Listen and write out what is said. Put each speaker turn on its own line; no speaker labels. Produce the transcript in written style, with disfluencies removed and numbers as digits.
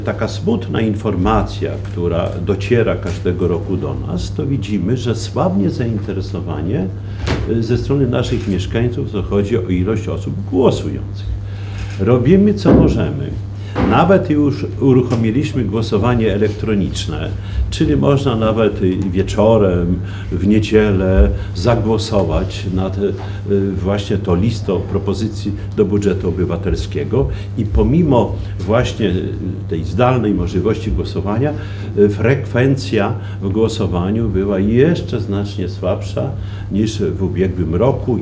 Taka smutna informacja, która dociera każdego roku do nas, to widzimy, że słabnie zainteresowanie ze strony naszych mieszkańców, co chodzi o ilość osób głosujących. Robimy co możemy. Nawet już uruchomiliśmy głosowanie elektroniczne, czyli można nawet wieczorem, w niedzielę zagłosować nad właśnie tą listą propozycji do budżetu obywatelskiego i pomimo właśnie tej zdalnej możliwości głosowania, frekwencja w głosowaniu była jeszcze znacznie słabsza niż w ubiegłym roku.